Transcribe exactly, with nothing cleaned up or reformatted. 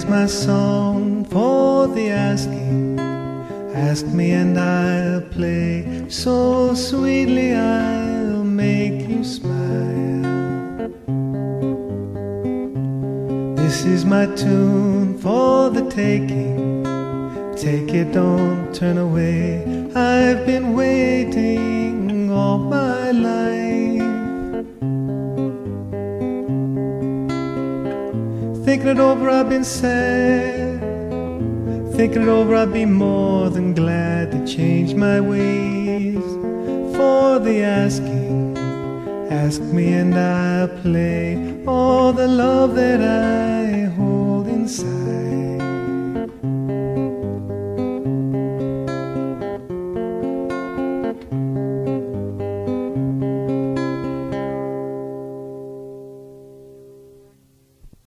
is my song for the asking. Ask me and I'll play so sweetly I'll make you smile. This is my tune for the taking. Take it, don't turn away. I've been waiting all my life. Thinking it over, I've been sad. Thinking it over, I'd be more than glad to change my ways for the asking. Ask me and I'll play all the love that I hold inside.